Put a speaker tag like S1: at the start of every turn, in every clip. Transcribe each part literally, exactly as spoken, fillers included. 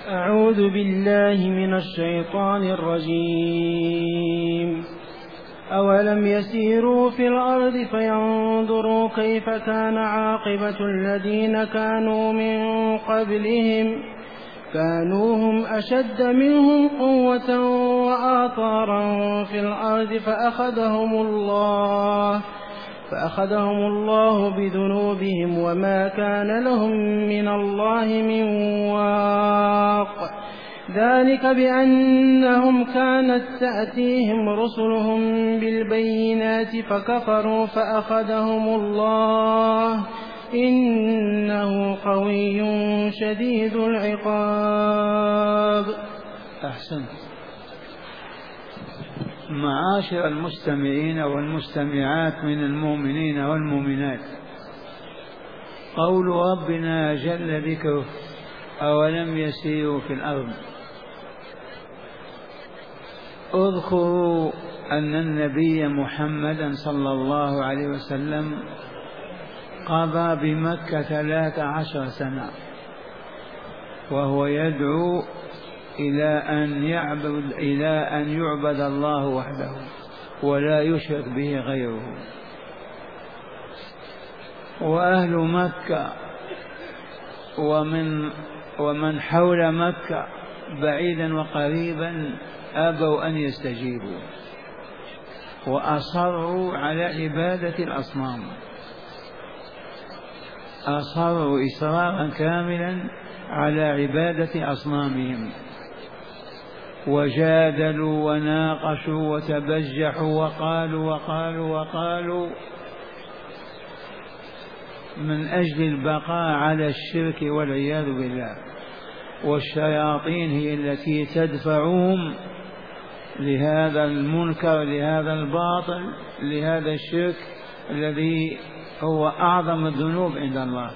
S1: أعوذ بالله من الشيطان الرجيم. أولم يسيروا في الأرض فينظروا كيف كان عاقبة الذين كانوا من قبلهم كانوا هم أشد منهم قوة وآثارا في الأرض فأخذهم الله فأخذهم الله بذنوبهم وما كان لهم من الله من واق. ذلك بأنهم كانت تأتيهم رسلهم بالبينات فكفروا فأخذهم الله إنه قوي شديد العقاب.
S2: أحسنت. معاشر المستمعين والمستمعات من المؤمنين والمؤمنات، قول ربنا جل ذكره أولم يسيروا في الأرض. اذكروا أن النبي محمدا صلى الله عليه وسلم قضى بمكة ثلاث عشر سنة وهو يدعو إلى أن يعبد إلى أن يعبد الله وحده ولا يشرك به غيره. وأهل مكة ومن ومن حول مكة بعيدا وقريبا أبوا أن يستجيبوا وأصروا على عبادة الأصنام، أصروا إصرارا كاملا على عبادة أصنامهم، وجادلوا وناقشوا وتبجحوا وقالوا وقالوا وقالوا من أجل البقاء على الشرك والعياذ بالله. والشياطين هي التي تدفعهم لهذا المنكر، لهذا الباطل، لهذا الشرك الذي هو أعظم الذنوب عند الله.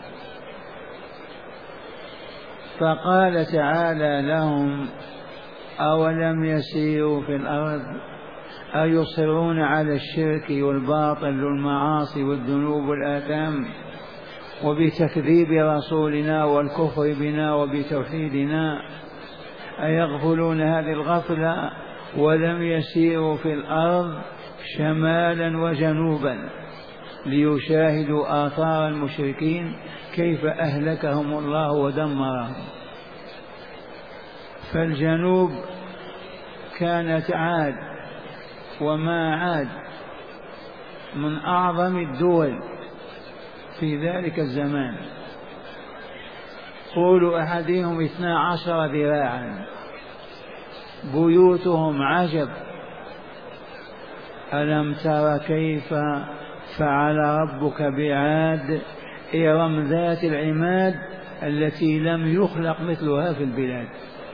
S2: فقال تعالى لهم أولم يسيروا في الأرض، أيصرون على الشرك والباطل والمعاصي والذنوب والآثام وبتكذيب رسولنا والكفر بنا وبتوحيدنا؟ أيغفلون هذه الغفلة ولم يسيروا في الأرض شمالا وجنوبا ليشاهدوا آثار المشركين كيف أهلكهم الله ودمرهم؟ فالجنوب كانت عاد، وما عاد من أعظم الدول في ذلك الزمان، طول أحدهم اثنا عشر ذراعا، بيوتهم عجب. ألم تر كيف فعل ربك بعاد إرم ذات العماد التي لم يخلق مثلها في البلاد.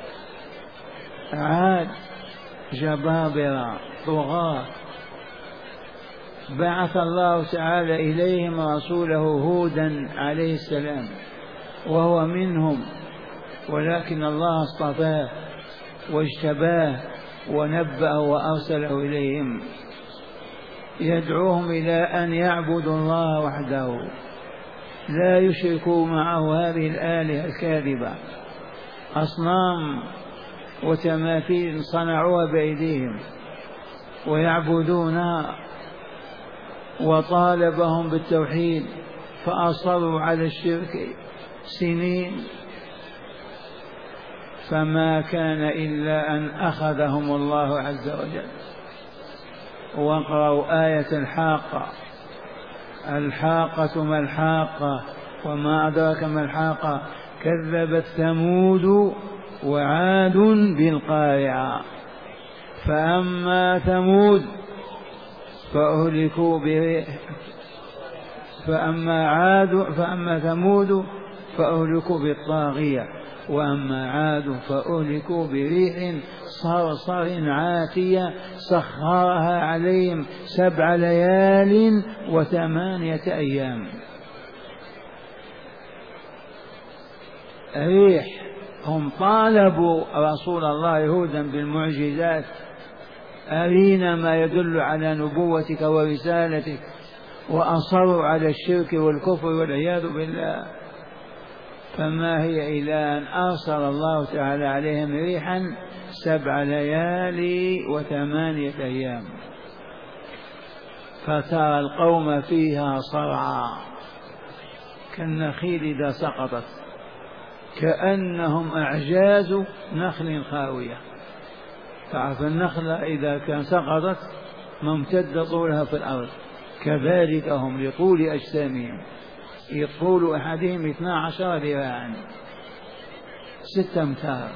S2: عاد جبابرة طغاة، بعث الله تعالى إليهم رسوله هودا عليه السلام وهو منهم، ولكن الله اصطفاه واجتباه ونبأه وأرسله إليهم يدعوهم إلى أن يعبدوا الله وحده، لا يشركوا معه هذه الآلهة الكاذبة، أصنام وتماثيل صنعوها بأيديهم ويعبدونها. وطالبهم بالتوحيد فأصروا على الشرك سنين، فما كان إلا أن أخذهم الله عز وجل. واقرأوا آية الحاقة. الحاقة ما الحاقة وما أدراك ما الحاقة، كذبت ثمود وعاد بالقارعة. فأما ثمود فأهلكوا بريح فأما عاد فأما ثمود فأهلكوا بالطاغية وأما عاد فأهلكوا بريح صرصر عاتية سخرها عليهم سبع ليال وثمانية أيام. ريح. هم طالبوا رسول الله هودا بالمعجزات، أرينا ما يدل على نبوتك ورسالتك، وأصروا على الشرك والكفر والعياذ بالله. فما هي إلى أن أرسل الله تعالى عليهم ريحا سبع ليالي وثمانية أيام، فترى القوم فيها صرعى كالنخيل إذا سقطت، كأنهم أعجاز نخل خاوية. تعرف النخلة إذا كان سقطت ممتدة طولها في الأرض، كذلك هم لطول أجسامهم، يطول أحدهم اثنا عشر ذراعا، ستة أمتار،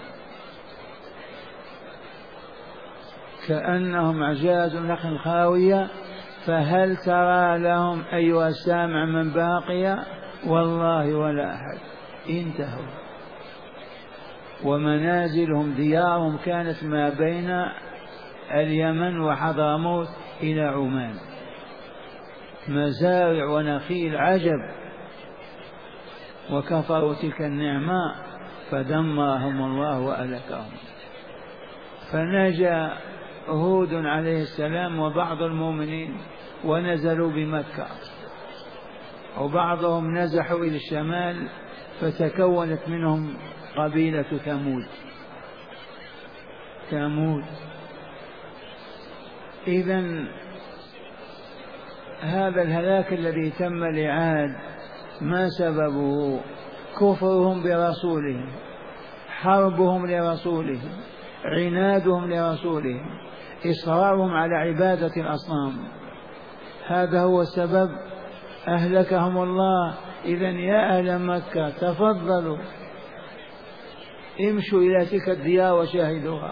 S2: كأنهم أعجاز نخل خاوية. فهل ترى لهم أيها السامع من باقية؟ والله ولا أحد، انتهوا. ومنازلهم ديارهم كانت ما بين اليمن وحضرموت إلى عمان، مزارع ونخيل عجب، وكفروا تلك النعمة فدمرهم الله وأهلكهم. فنجا هود عليه السلام وبعض المؤمنين ونزلوا بمكة، وبعضهم نزحوا إلى الشمال فتكونت منهم قبيلة ثمود. ثمود إذن هذا الهلاك الذي تم لعاد ما سببه؟ كفرهم برسولهم، حربهم لرسولهم، عنادهم لرسولهم، إصرارهم على عبادة الأصنام، هذا هو السبب، أهلكهم الله. إذن يا أهل مكة تفضلوا امشوا إلى تلك الديار وشاهدوها.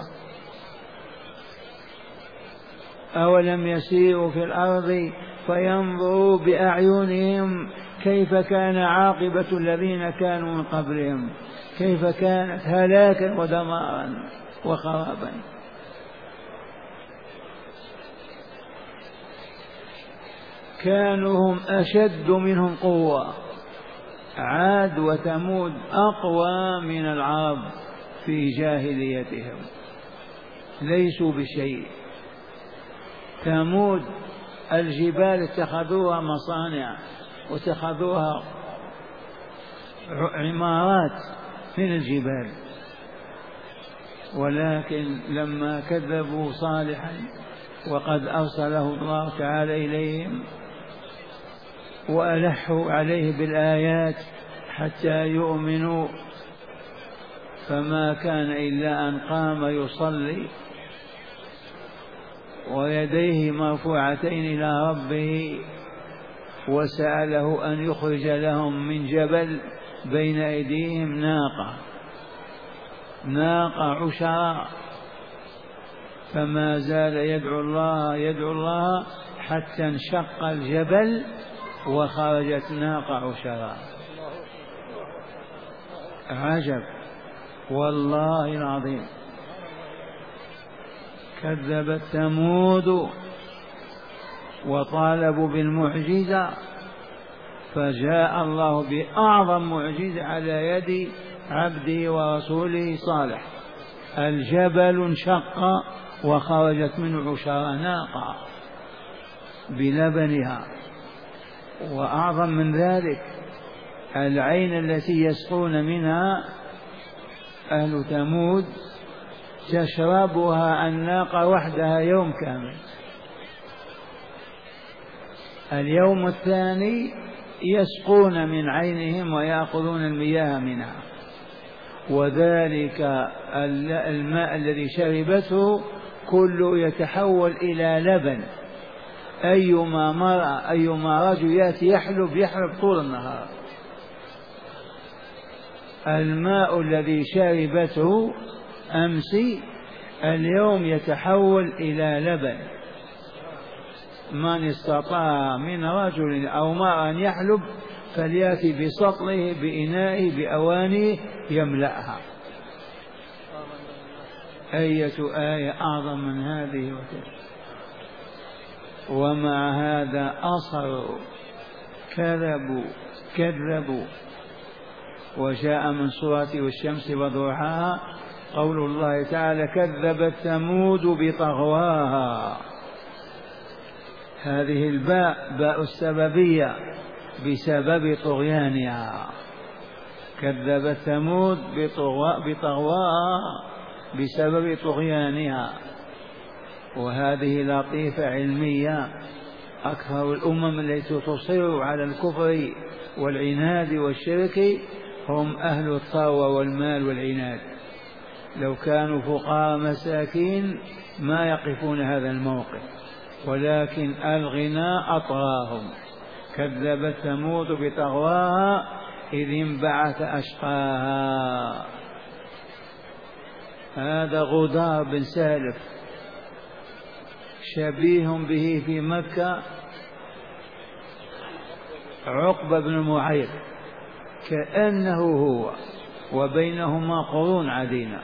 S2: أولم يسيروا في الأرض فينظروا بأعينهم كيف كان عاقبة الذين كانوا من قبلهم، كيف كانت هلاكا ودمارا وخرابا. كانوا هم أشد منهم قوة، عاد وثمود أقوى من العرب في جاهليتهم، ليسوا بشيء. ثمود الجبال اتخذوها مصانع واتخذوها عمارات من الجبال، ولكن لما كذبوا صالحا وقد أرسله الله تعالى إليهم وألحوا عليه بالآيات حتى يؤمنوا، فما كان إلا أن قام يصلي ويديه مرفوعتين إلى ربه وسأله أن يخرج لهم من جبل بين أيديهم ناقة ناقة عشراء، فما زال يدعو الله يدعو الله حتى انشق الجبل وخرجت ناقة عشراء. عجب والله العظيم. كذبت ثمود وطالبوا بالمعجزة، فجاء الله بأعظم معجزة على يد عبده ورسوله صالح، الجبل انشق وخرجت منه عشراء ناقة بلبنها. وأعظم من ذلك العين التي يسقون منها أهل ثمود تشربها الناقة وحدها يوم كامل، اليوم الثاني يسقون من عينهم ويأخذون المياه منها، وذلك الماء الذي شربته كله يتحول إلى لبن. أيما مرأة أيما رجل يأتي يحلب يحلب طول النهار. الماء الذي شربته أمس اليوم يتحول إلى لبن. من استطاع من رجل أو امرأة أن يحلب فليأتي بسطله بإنائه بأوانيه يملأها. أية آية أعظم من هذه وتلك. ومع هذا أصروا كذبوا كذبوا. وجاء من سورة والشمس وضحاها قول الله تعالى كذبت ثمود بطغواها. هذه الباء باء السببية بسبب طغيانها. كذبت ثمود بطغواها بسبب طغيانها. وهذه لطيفة علمية، أكثر الأمم التي تصر على الكفر والعناد والشرك هم أهل الثروة والمال والعناد. لو كانوا فقراء مساكين ما يقفون هذا الموقف، ولكن الغنى أطغاهم. كذبت ثمود بطغواها إذ انبعث أشقاها. هذا غدار بن سالف شبيه به في مكة عقبة بن معيط، كأنه هو، وبينهما قرون عديدة.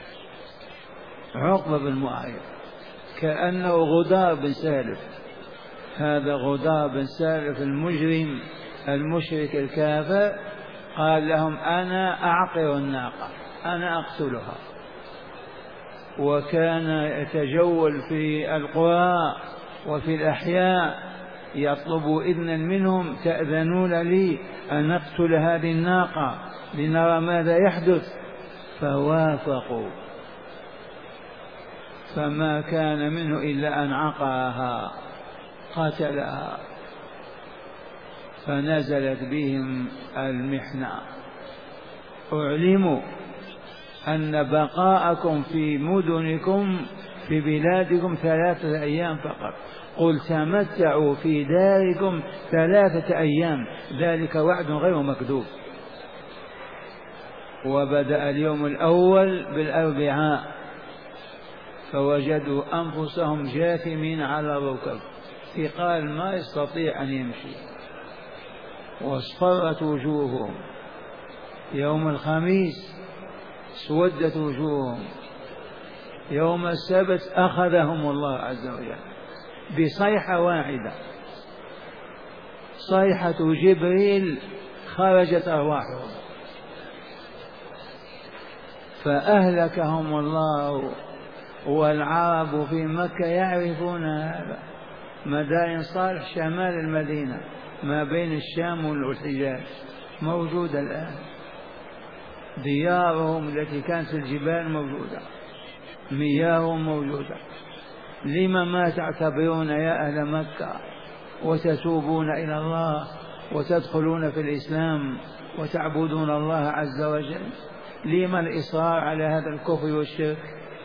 S2: عقبة بن معيط كأنه غدار بن سالف. هذا غدار بن سالف المجرم المشرك الكافر قال لهم أنا أعقر الناقة، أنا أقتلها. وكان يتجول في القرى وفي الأحياء يطلب إذنا منهم، تأذنون لي أن نقتل هذه الناقة لنرى ماذا يحدث؟ فوافقوا، فما كان منه إلا أن عقرها قتلها. فنزلت بهم المحنة، أعلموا أن بقاءكم في مدنكم في بلادكم ثلاثة أيام فقط، قل تمتعوا في داركم ثلاثة أيام، ذلك وعد غير مكذوب. وبدأ اليوم الأول بالأربعاء فوجدوا أنفسهم جاثمين على الركب، ثقال ما يستطيع أن يمشي، واصفرت وجوههم. يوم الخميس اسودت وجوههم. يوم السبت أخذهم الله عز وجل بصيحة واحدة، صيحة جبريل، خرجت أرواحهم فأهلكهم الله. والعرب في مكة يعرفون هذا. مدائن صالح شمال المدينة ما بين الشام والحجاز موجودة الآن، ديارهم التي كانت في الجبال موجودة، مياههم موجودة. لما ما تعتبرون يا أهل مكة وتتوبون إلى الله وتدخلون في الإسلام وتعبدون الله عز وجل؟ لما الإصرار على هذا الكفر والشرك؟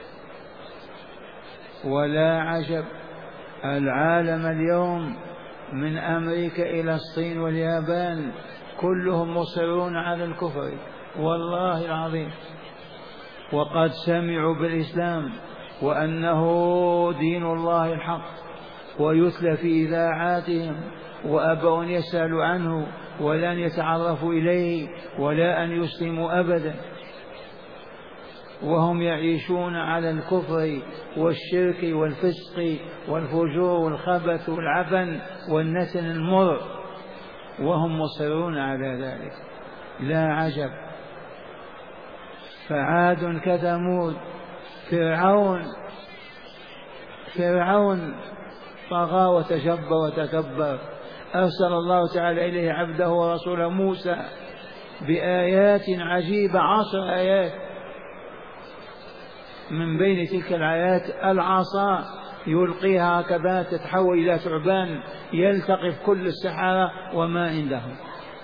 S2: ولا عجب، العالم اليوم من أمريكا إلى الصين واليابان كلهم مصرون على الكفر والله العظيم، وقد سمعوا بالإسلام وأنه دين الله الحق، ويتلى في إذاعاتهم، وأبوا أن يسألوا عنه ولا أن يتعرفوا إليه ولا أن يسلموا أبدا، وهم يعيشون على الكفر والشرك والفسق والفجور والخبث والعفن والنتن المر، وهم مصرون على ذلك. لا عجب. فعاد كثمود. فرعون فرعون طغى وتجبر وتكبر، أرسل الله تعالى إليه عبده ورسوله موسى بآيات عجيبة، عشر آيات. من بين تلك الآيات العصا يلقيها هكذا تتحول إلى ثعبان يلتقف كل السحرة وما عندهم.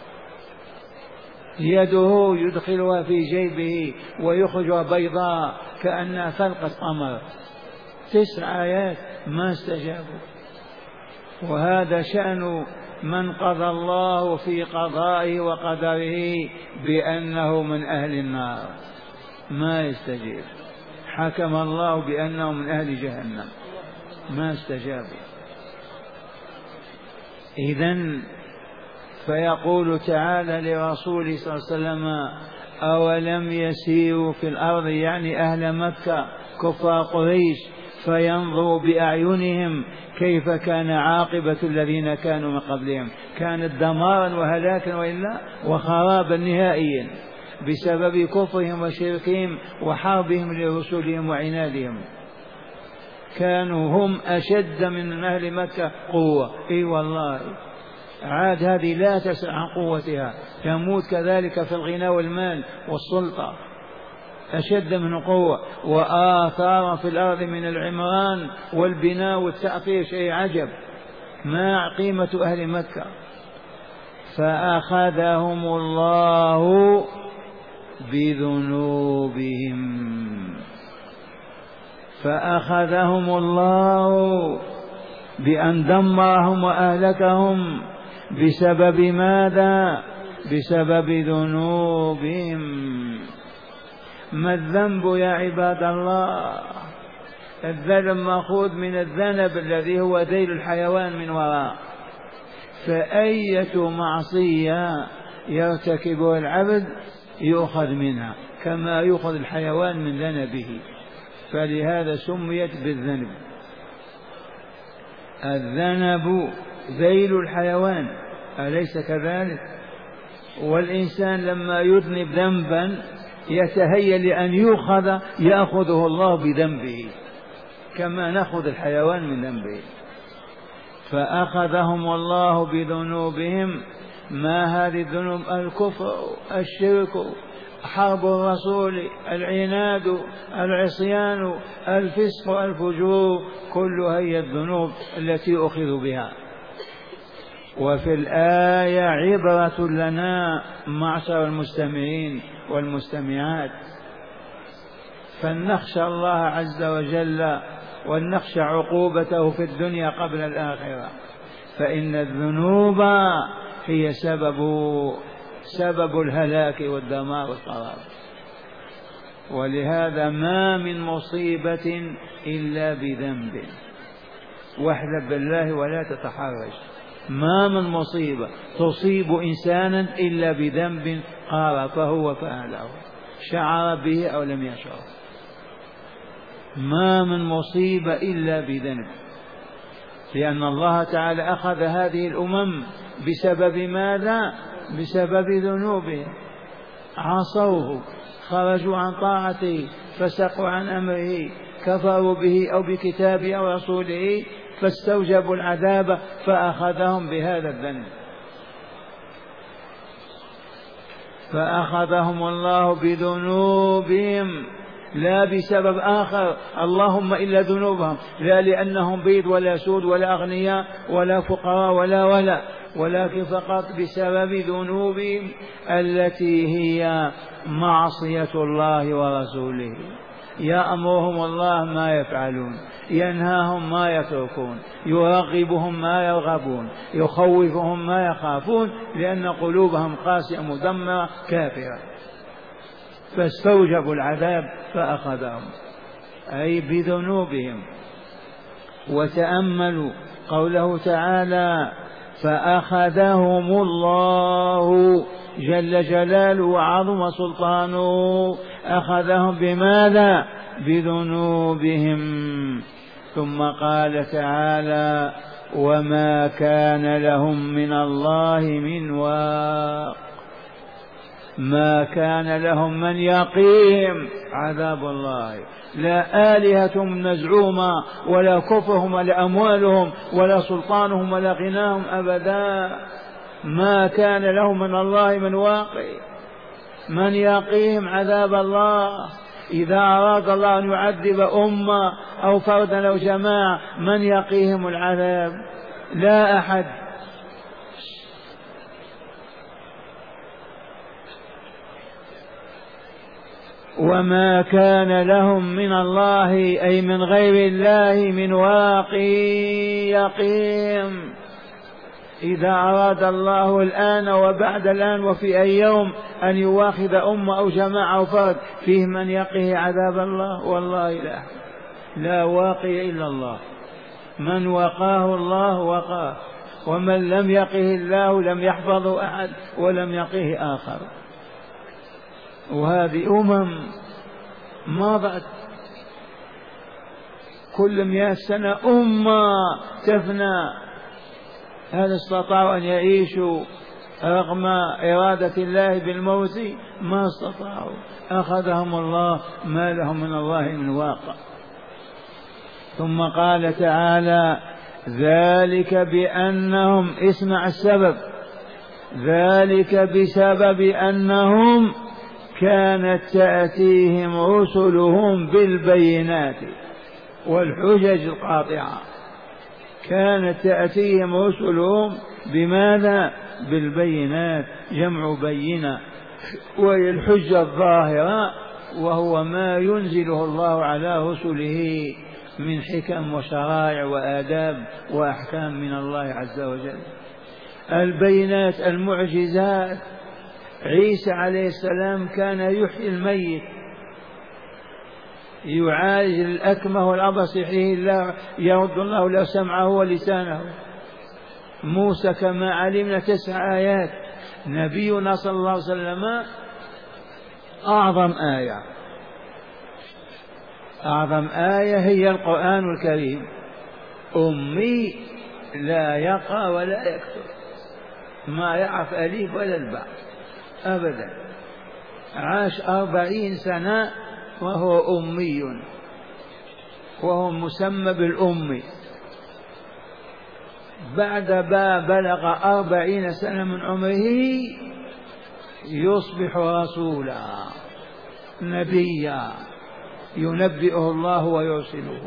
S2: يده يدخلها في جيبه ويخرجها بيضاء كأنها فلقة قمر. تسع آيات ما استجابوا. وهذا شأن من قضى الله في قضائه وقدره بأنه من أهل النار، ما يستجيب. حكم الله بأنه من أهل جهنم، ما استجابوا. إذن فيقول تعالى لرسوله صلى الله عليه وسلم: أولم يسيروا في الأرض، يعني أهل مكة كفار قريش، فينظروا بأعينهم كيف كان عاقبة الذين كانوا من قبلهم، كانت دمارا وهلاكا وإلا وخرابا نهائيا بسبب كفرهم وشركهم وحربهم لرسلهم وعنادهم. كانوا هم أشد من أهل مكة قوة، إي والله. عاد هذه لا تسأل عن قوتها، تموت كذلك في الغنى والمال والسلطة أشد من قوة، وآثار في الأرض من العمران والبناء والتأثير شيء عجب، ما قيمة أهل مكة. فأخذهم الله بذنوبهم، فأخذهم الله بأن دمرهم وأهلكهم بسبب ماذا؟ بسبب ذنوبهم. ما الذنب يا عباد الله؟ الذنب مأخوذ من الذنب الذي هو ذيل الحيوان من وراء، فأية معصية يرتكبها العبد يؤخذ منها كما يؤخذ الحيوان من ذنبه، فلهذا سميت بالذنب. الذنب ذيل الحيوان، أليس كذلك؟ والإنسان لما يذنب ذنبا يتهيأ لأن يؤخذ، يأخذه الله بذنبه كما نأخذ الحيوان من ذنبه. فأخذهم الله بذنوبهم. ما هذه الذنوب؟ الكفر، الشرك، حرب الرسول، العناد، العصيان، الفسق، الفجور، كلها هي الذنوب التي أخذ بها. وفي الآية عبرة لنا معشر المستمعين والمستمعات، فلنخشى الله عز وجل ولنخشى عقوبته في الدنيا قبل الآخرة، فإن الذنوب هي سبب سبب الهلاك والدمار والخراب. ولهذا ما من مصيبة إلا بذنب، واحلف بالله ولا تتحرج، ما من مصيبة تصيب إنسانا إلا بذنب قارفه وفعله، شعر به أو لم يشعر. ما من مصيبة إلا بذنب، لأن الله تعالى أخذ هذه الأمم بسبب ماذا؟ بسبب ذنوبهم، عصوه، خرجوا عن طاعته، فسقوا عن أمره، كفروا به أو بكتابه أو رسوله، فاستوجبوا العذاب فأخذهم بهذا الذنب. فأخذهم الله بذنوبهم لا بسبب آخر، اللهم إلا ذنوبهم، لا لأنهم بيض ولا سود ولا أغنياء ولا فقراء ولا ولا ولكن فقط بسبب ذنوبهم التي هي معصية الله ورسوله. يأمرهم الله ما يفعلون، ينهاهم ما يتركون، يرغبهم ما يرغبون، يخوفهم ما يخافون، لأن قلوبهم قاسية مدمرة كافرة، فاستوجبوا العذاب فأخذهم أي بذنوبهم. وتأملوا قوله تعالى فأخذهم الله جل جلاله وعظم سلطانه، أخذهم بماذا؟ بذنوبهم. ثم قال تعالى وما كان لهم من الله من واق، ما كان لهم من يقيهم عذاب الله، لا آلهتهم مزعومة ولا كفرهم ولا أموالهم ولا سلطانهم ولا غناهم أبدا، ما كان لهم من الله من واقي، من يقيهم عذاب الله. إذا أراد الله أن يعذب أمة أو فردا أو جماعة من يقيهم العذاب؟ لا أحد. وما كان لهم من الله أي من غير الله من واقي يقيم. إذا أراد الله الآن وبعد الآن وفي أي يوم أن يواخذ أمة أو جماعة أو فرد فيه من يقيه عذاب الله؟ والله لا، لا واقي إلا الله. من وقاه الله وقاه، ومن لم يقه الله لم يحفظه أحد ولم يقيه آخر. وهذه أمم مضت كل مئة سنة أمة تفنى، هل استطاعوا أن يعيشوا رغم إرادة الله بالموت؟ ما استطاعوا، أخذهم الله، ما لهم من الله من واقع. ثم قال تعالى ذلك بأنهم، اسمع السبب، ذلك بسبب أنهم كانت تأتيهم رسلهم بالبينات والحجج القاطعة. كانت تأتيهم رسلهم بماذا؟ بالبينات، جمع بينة، وهي الحجة الظاهرة، وهو ما ينزله الله على رسله من حكم وشرائع وآداب وأحكام من الله عز وجل. البينات المعجزات. عيسى عليه السلام كان يحيي الميت، يعالج الأكمه والأبرص، يحييه الله، يرد الله له سمعه ولسانه. موسى كما علمنا تسع آيات. نبينا صلى الله عليه وسلم أعظم آية، أعظم آية هي القرآن الكريم. أمي لا يقرأ ولا يكتب، ما يعرف أليف ولا الباء أبدا، عاش أربعين سنة وهو أمي، وهو مسمى بالأمي. بعد ما بلغ أربعين سنة من عمره يصبح رسولا نبيا، ينبئه الله ويرسله،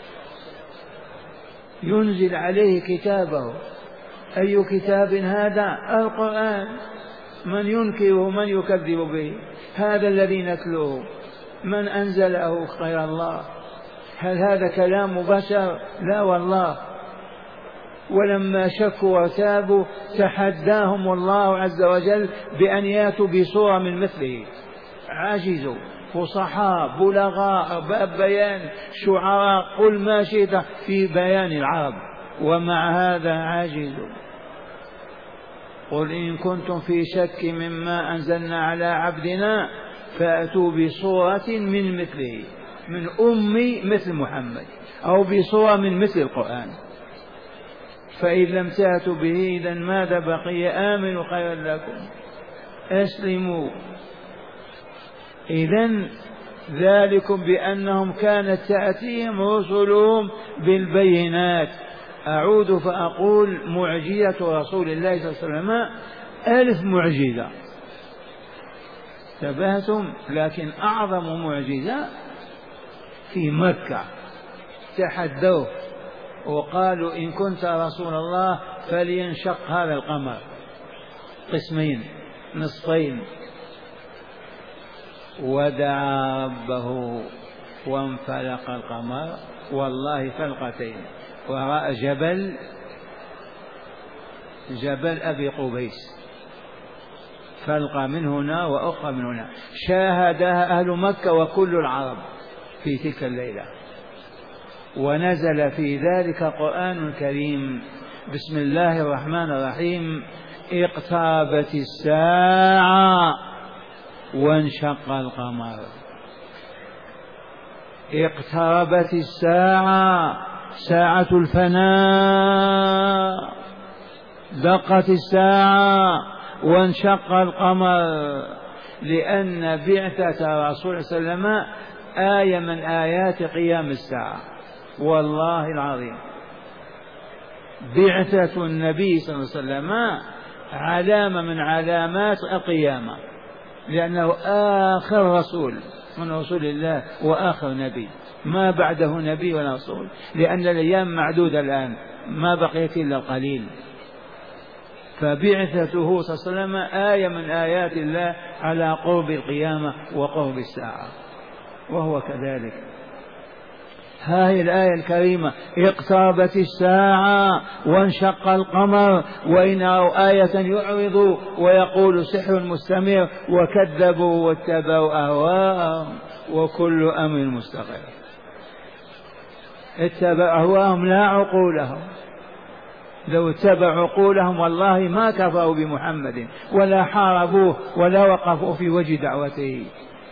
S2: ينزل عليه كتابه. أي كتاب هذا؟ القرآن. من ينكره؟ من يكذب به؟ هذا الذي نتلوه. من أنزله غير الله؟ هل هذا كلام بشر؟ لا والله. ولما شكوا وتابوا تحداهم الله عز وجل بأن ياتوا بصورة من مثله. عاجزوا، فصحاء، بلغاء، باب بيان، شعراء، قل ما شئت في بيان العرب، ومع هذا عاجزوا. قل إن كنتم في شك مما أنزلنا على عبدنا فأتوا بصورة من مثله، من أمي مثل محمد، أو بصورة من مثل القرآن. فإن لم تأتوا به إذن ماذا بقي؟ آمنوا خيرا لكم، أسلموا. إذن ذلكم بأنهم كانت تأتيهم رسلهم بالبينات. أعود فأقول معجزة رسول الله صلى الله عليه وسلم ألف معجزة، تبهتم، لكن أعظم معجزة في مكة. تحدوه وقالوا إن كنت رسول الله فلينشق هذا القمر قسمين نصفين، ودعا ربه وانفلق القمر والله فلقتين، ورأى جبل جبل أبي قبيس فلقى من هنا وأخرى من هنا، شاهدها أهل مكة وكل العرب في تلك الليلة. ونزل في ذلك قرآن كريم. بسم الله الرحمن الرحيم. اقتربت الساعة وانشق القمر. اقتربت الساعة، ساعة الفناء، دقت الساعة وانشق القمر، لأن بعثة رسول صلى الله عليه وسلم آية من آيات قيام الساعة. والله العظيم بعثة النبي صلى الله عليه وسلم علامة من علامات القيامة، لأنه آخر رسول من رسول الله وآخر نبي، ما بعده نبي ولا رسول، لأن الأيام معدودة الآن، ما بقيت إلا القليل. فبعثته صلى الله عليه وسلم آية من آيات الله على قرب القيامة وقرب الساعة، وهو كذلك. هذه الآية الكريمة اقتربت الساعة وانشق القمر وإن رأوا آية يعرضوا ويقول سحر مستمر وكذبوا واتبعوا أهواءهم وكل أمر مستقر. اتبعوا أهواءهم لا عقولهم، لو اتبعوا عقولهم والله ما كفروا بمحمد ولا حاربوه ولا وقفوا في وجه دعوته.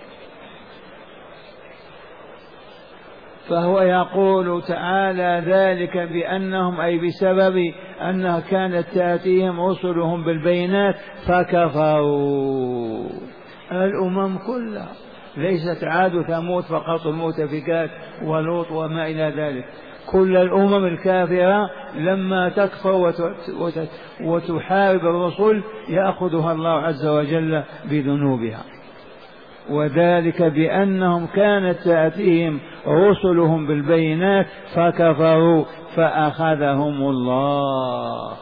S2: فهو يقول تعالى ذلك بأنهم، أي بسبب أنها كانت تأتيهم رسلهم بالبينات فكفروا. الأمم كلها ليست عاد ثمود فقط المؤتفكات ولوط وما إلى ذلك، كل الأمم الكافرة لما تكفر وتحارب الرسل يأخذها الله عز وجل بذنوبها، وذلك بأنهم كانت تأتيهم رسلهم بالبينات فكفروا فأخذهم الله.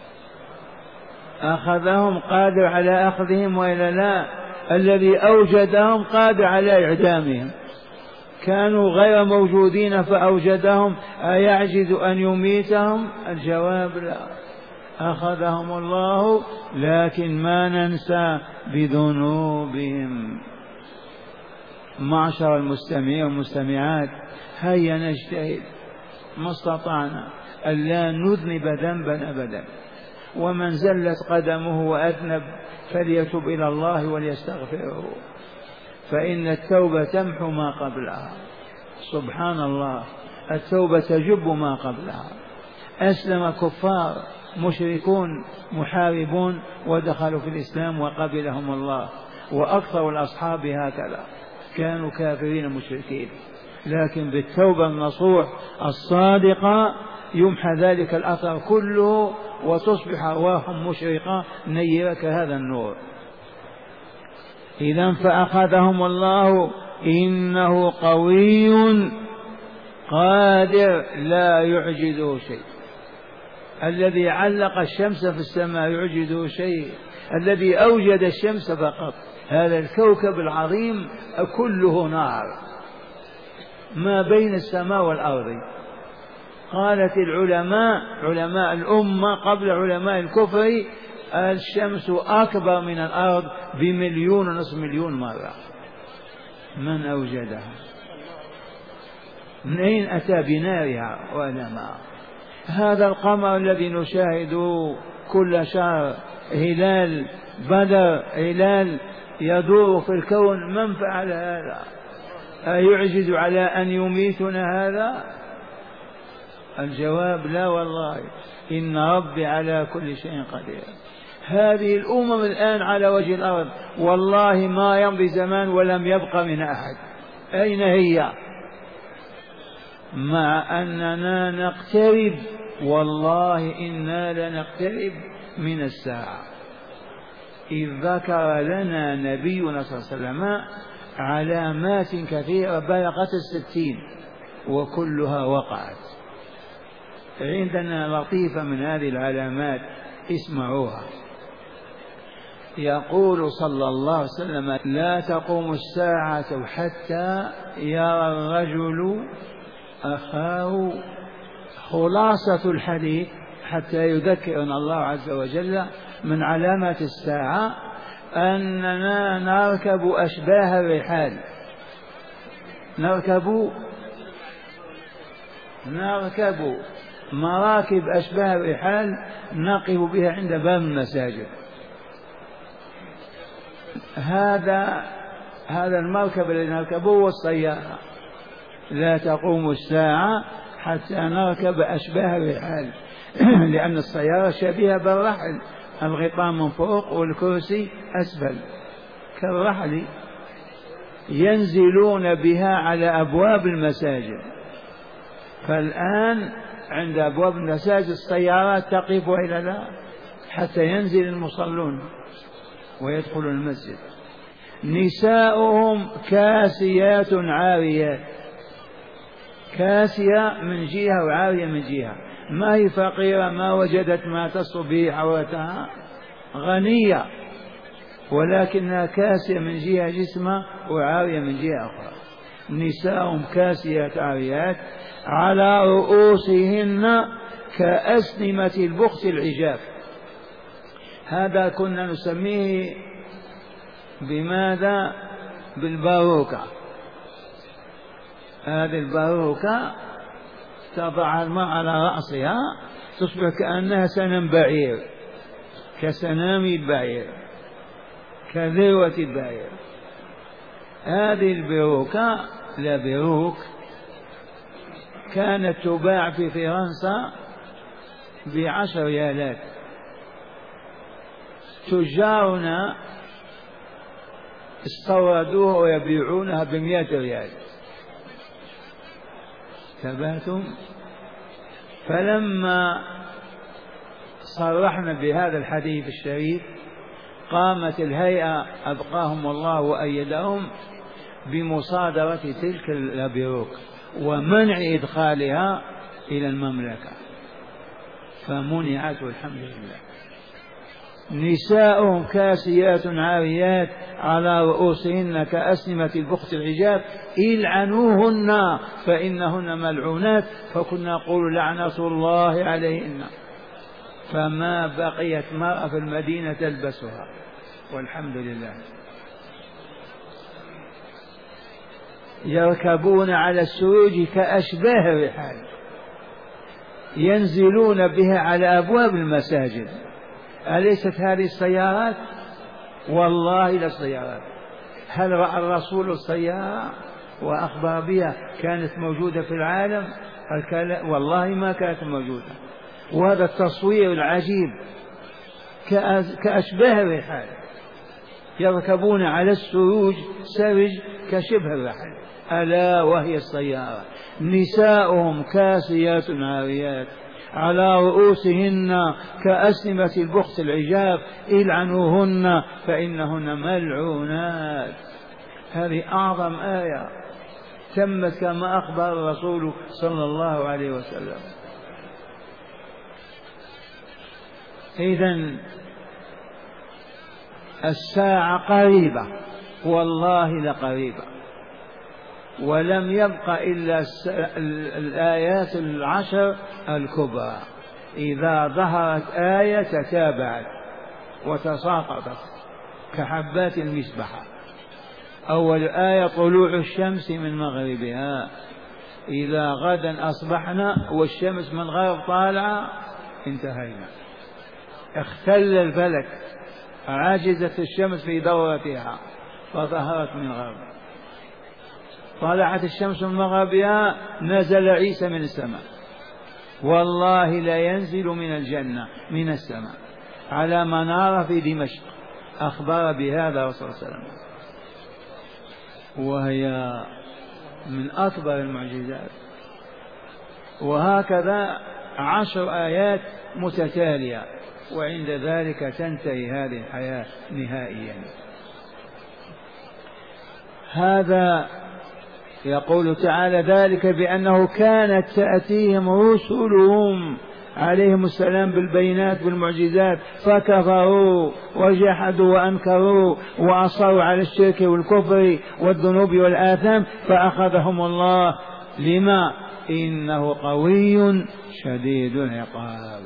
S2: أخذهم قادر على أخذهم وإلا لا؟ الذي أوجدهم قادر على إعدامهم، كانوا غير موجودين فأوجدهم، أيعجز أن يميتهم؟ الجواب لا، أخذهم الله، لكن ما ننسى بذنوبهم. معشر المستمعين والمستمعات، هيا نجتهد ما استطعنا ألا نذنب ذنبا أبدا، ومن زلت قدمه وأذنب فليتب إلى الله وليستغفره، فإن التوبة تمحو ما قبلها. سبحان الله، التوبة تجب ما قبلها. أسلم كفار مشركون محاربون ودخلوا في الإسلام وقبلهم الله، وأكثر الأصحاب هكذا كانوا كافرين مشركين، لكن بالتوبة النصوح الصادقة يمحى ذلك الأثر كله وتصبح أرواحهم مشرقة نيرة كهذا النور. إذن فأخذهم الله إنه قوي قادر لا يعجزه شيء. الذي علق الشمس في السماء يعجزه شيء؟ الذي أوجد الشمس فقط. هذا الكوكب العظيم كله نار ما بين السماء والأرض. قالت العلماء علماء الأمة قبل علماء الكفر الشمس أكبر من الأرض بمليون ونصف مليون مرة. من أوجدها؟ من أين أتى بنارها وألمها؟ هذا القمر الذي نشاهده كل شهر، هلال بدر، هلال يدور في الكون، من فعل هذا؟ أيعجز على أن يميتنا هذا؟ الجواب لا والله، إن ربي على كل شيء قدير. هذه الأمم الآن على وجه الأرض والله ما يمضي زمان ولم يبق من أحد. أين هي؟ مع أننا نقترب، والله إنا لنقترب من الساعة. إذ ذكر لنا نبينا صلى الله عليه وسلم علامات كثيرة بلغت الستين وكلها وقعت. عندنا لطيفة من هذه العلامات اسمعوها. يقول صلى الله عليه وسلم: لا تقوم الساعة حتى يرى الرجل أخاه. خلاصة الحديث حتى يذكرنا الله عز وجل من علامات الساعة أننا نركب أشباه الرحال، نركب نركب مراكب أشباه الرحال نقف بها عند باب المساجد. هذا هذا المركب الذي نركبه والسيارة. لا تقوم الساعة حتى نركب أشباه الرحال لأن السيارة شبيهة بالرحل، الغطاء من فوق والكرسي أسفل كالرحل، ينزلون بها على أبواب المساجد. فالآن عند أبواب المساجد السيارات تقف إلى لا حتى ينزل المصلون ويدخل المسجد. نساؤهم كاسيات عاريات، كاسية من جهة وعارية من جهة، ما هي فقيرة ما وجدت ما تصب به حواتها، غنية ولكنها كاسية من جهة جسمها وعارية من جهة أخرى. نساؤهم كاسيات عاريات على رؤوسهن كأسنمة البخت العجاف. هذا كنا نسميه بماذا؟ بالباروكة. هذه الباروكة تضع الماء على رأسها تصبح كأنها سنم بعير، كسنام البعير، كذروة البعير. هذه الباروكة لا بيروك كانت تباع في فرنسا بعشر ريالات. تجارنا استوردوها ويبيعونها بمئة ريال. تبعتم فلما صرحنا بهذا الحديث الشريف قامت الهيئة أبقاهم الله وأيدهم بمصادرة تلك الأبيروك ومنع إدخالها إلى المملكة، فمنعت والحمد لله. نساؤهم كاسيات عاريات على رؤوسهن كأسنمة البخت العجاب إلعنوهن فإنهن ملعونات، فكنا نقول لعنة الله عليهن، فما بقيت مرأة في المدينة تلبسها والحمد لله. يركبون على السروج كأشباه الرحال ينزلون بها على أبواب المساجد. أليست هذه السيارات؟ والله لا السيارات. هل رأى الرسول السيارة وأخبر بها؟ كانت موجودة في العالم؟ والله ما كانت موجودة. وهذا التصوير العجيب كأشباه الرحال يركبون على السروج سرج كشبه الرحل، ألا وهي السيارة. نساؤهم كاسيات عاريات على رؤوسهن كأسنمة البخت العجاب إلعنوهن فإنهن ملعونات. هذه أعظم آية تمت كما أخبر الرسول صلى الله عليه وسلم. إذن الساعة قريبة والله لقريبة، ولم يبق إلا الآيات العشر الكبرى. إذا ظهرت آية تتابعت وتساقطت كحبات المسبحة. أول آية طلوع الشمس من مغربها، إذا غدا أصبحنا والشمس من غرب طالعة انتهينا، اختل الفلك، عاجزت الشمس في دورتها فظهرت من غرب. طلعت الشمس من مغربها نزل عيسى من السماء، والله لا ينزل من الجنة من السماء على منارة في دمشق، أخبر بهذا رسول الله صلى الله عليه وسلم، وهي من أكبر المعجزات. وهكذا عشر آيات متتالية، وعند ذلك تنتهي هذه الحياة نهائيا. هذا يقول تعالى ذلك بأنه كانت تأتيهم رسلهم عليهم السلام بالبينات بالمعجزات فكفروا وجحدوا وأنكروا وأصروا على الشرك والكفر والذنوب والآثام فأخذهم الله. لما؟ إنه قوي شديد العقاب،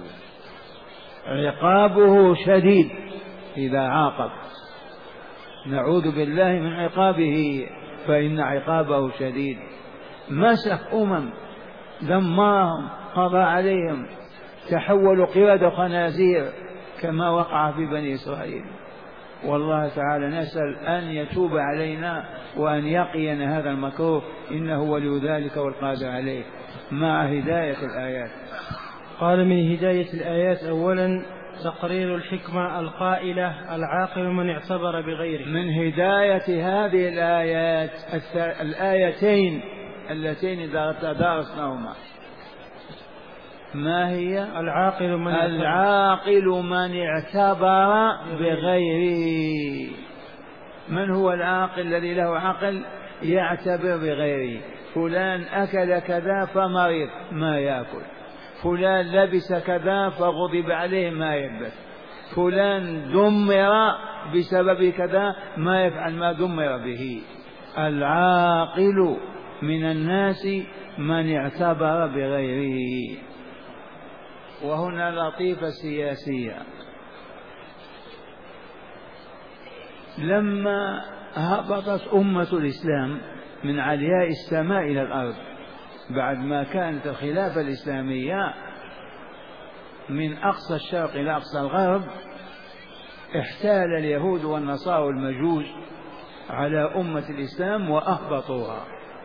S2: عقابه شديد إذا عاقب. نعوذ بالله من عقابه فإن عقابه شديد. مسخ أمم، دمرهم، قضى عليهم، تحولوا قردة خنازير كما وقع في بني إسرائيل. والله تعالى نسأل أن يتوب علينا وأن يقينا هذا المكروه، إنه ولي ذلك والقادر عليه، مع هداية الآيات.
S1: قال من هداية الآيات أولا تقرير الحكمة القائلة العاقل من اعتبر بغيره.
S2: من هداية هذه الآيات الآيتين اللتين درسناهما ما هي؟
S1: العاقل من
S2: العاقل من اعتبر بغيره. من هو العاقل الذي له عقل يعتبر بغيره؟ فلان أكل كذا فمرض ما يأكل، فلان لبس كذا فغضب عليه ما يلبس، فلان دمر بسبب كذا ما يفعل ما دمر به. العاقل من الناس من اعتبر بغيره. وهنا لطيفة سياسية، لما هبطت أمة الإسلام من علياء السماء إلى الأرض بعد ما كانت الخلافة الإسلامية من أقصى الشرق إلى أقصى الغرب، احتال اليهود والنصارى والمجوس على أمة الإسلام وأهبطوها،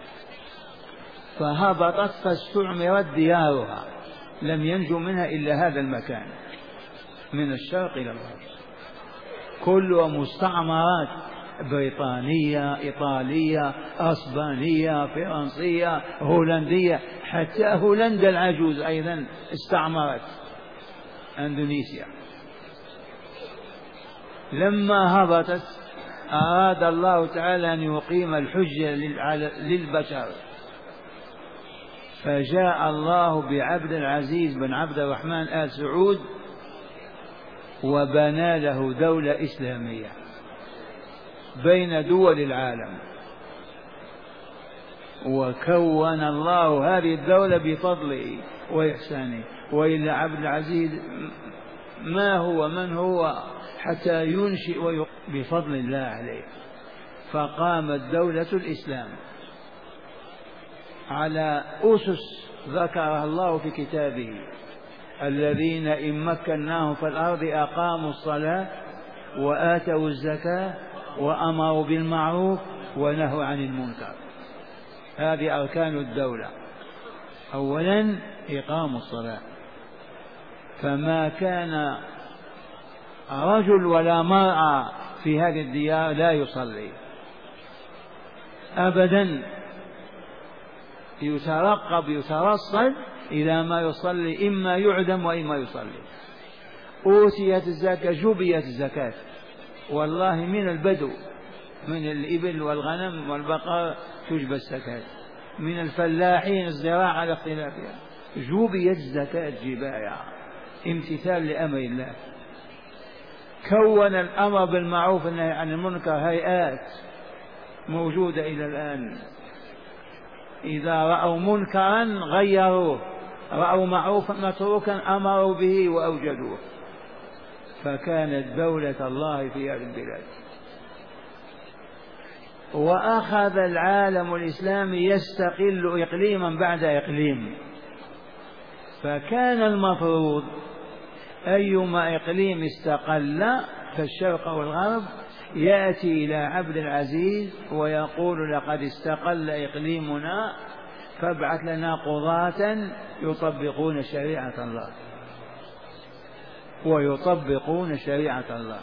S2: فهبطت فاستعمرت ديارها، لم ينجو منها إلا هذا المكان من الشرق إلى الغرب، كلها مستعمرات بريطانية، إيطالية، أسبانية، فرنسية، هولندية، حتى هولندا العجوز أيضا استعمرت أندونيسيا. لما هبطت أراد الله تعالى أن يقيم الحجة للبشر، فجاء الله بعبد العزيز بن عبد الرحمن آل سعود وبنى له دولة إسلامية بين دول العالم، وكون الله هذه الدولة بفضله وإحسانه، وإلا عبد العزيز ما هو من هو حتى ينشئ بفضل الله عليه. فقامت دولة الإسلام على أسس ذكرها الله في كتابه: الذين إن مكناهم في الأرض أقاموا الصلاة وآتوا الزكاة وأمروا بالمعروف ونهوا عن المنكر. هذه أركان الدولة. أولا إقام الصلاة، فما كان رجل ولا مرأة في هذه الديار لا يصلي أبدا، يترقب يترصد إلى ما يصلي، إما يعدم وإما يصلي. أوتيت الزكاة، جبيت الزكاة، والله من البدو من الإبل والغنم والبقر تجبى الزكاة، من الفلاحين الزراعة على اختلافها جبيت الزكاة جباية، امتثال لأمر الله. كون الأمر بالمعروف والنهي عن المنكر هيئات موجودة إلى الآن، إذا رأوا منكرا غيروه، رأوا معروفا متروكا أمروا به وأوجدوه. فكانت دولة الله في هذه البلاد. وأخذ العالم الإسلامي يستقل إقليما بعد إقليم، فكان المفروض أيما إقليم استقل في الشرق والغرب يأتي إلى عبد العزيز ويقول: لقد استقل إقليمنا فابعث لنا قضاة يطبقون شريعة الله ويطبقون شريعة الله،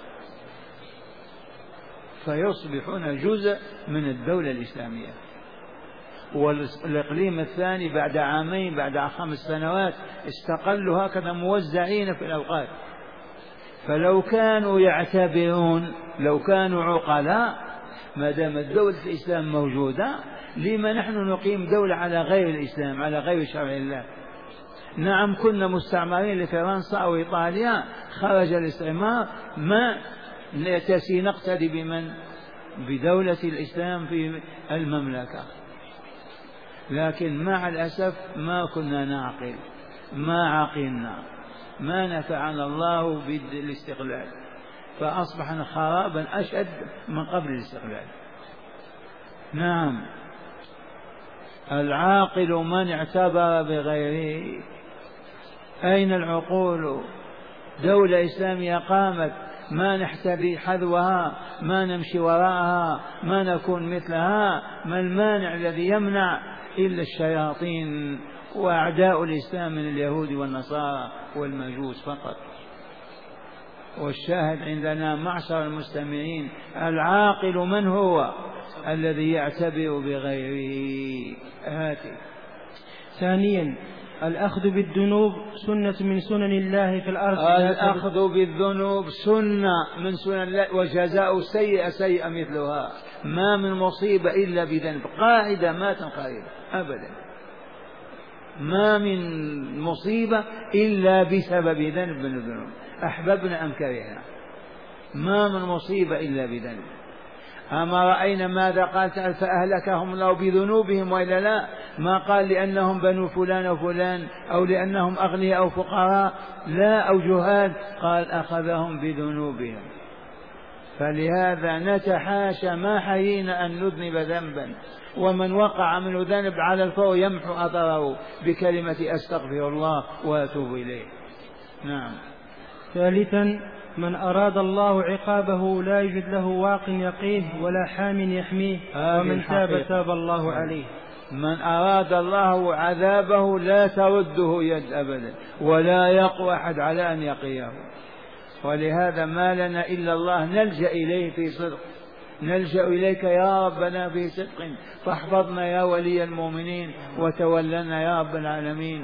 S2: فيصبحون جزء من الدولة الإسلامية. والإقليم الثاني بعد عامين بعد خمس سنوات استقلوا هكذا موزعين في الأوقات. فلو كانوا يعتبرون، لو كانوا عقلاء، ما دامت دولة الإسلام موجودة، لما نحن نقيم دولة على غير الإسلام، على غير شرع الله؟ نعم كنا مستعمرين لفرنسا أو إيطاليا، خرج الاستعمار، ما نأتي نقتدي بمن؟ بدولة الإسلام في المملكة. لكن مع الأسف ما كنا نعقل، ما عقلنا، ما نفعنا الله بالاستقلال، فأصبحنا خرابا أشد من قبل الاستقلال. نعم، العاقل من اعتبر بغيره. أين العقول؟ دولة إسلامية قامت، ما نحتذي حذوها، ما نمشي وراءها، ما نكون مثلها. ما المانع الذي يمنع؟ إلا الشياطين وأعداء الإسلام من اليهود والنصارى والمجوس فقط. والشاهد عندنا معشر المستمعين: العاقل من هو؟ الذي يعتبر بغيره. هاتي.
S1: ثانيا الأخذ بالذنوب سنة من سنن الله في الأرض.
S2: الأخذ بالذنوب سنة من سنن الله، وجزاء سيئة سيئة مثلها. ما من مصيبة إلا بذنب، قاعدة ما تنقرض أبدا. ما من مصيبة إلا بسبب ذنب من الذنوب، أحببنا أم كرهنا. ما من مصيبة إلا بذنب. أما رأينا ماذا قال تعالى: فأهلكهم الله بذنوبهم، وإلا لا؟ ما قال لأنهم بنو فلان أو فلان أو لأنهم أغنياء أو فقراء، لا، أو جهال، قال أخذهم بذنوبهم. فلهذا نتحاشى، ما حيينا أن نذنب ذنبا، ومن وقع منه ذنب على الفور يمحو أثره بكلمة أستغفر الله وأتوب إليه. نعم.
S1: ثالثا من أراد الله عقابه لا يجد له واق يقيه ولا حام يحميه، ومن تاب تاب الله عليه.
S2: من أراد الله عذابه لا ترده يد أبدا، ولا يقوى أحد على أن يقيه. ولهذا ما لنا إلا الله نلجأ إليه في صدق، نلجأ إليك يا ربنا في صدق، فاحفظنا يا ولي المؤمنين وتولنا يا رب العالمين.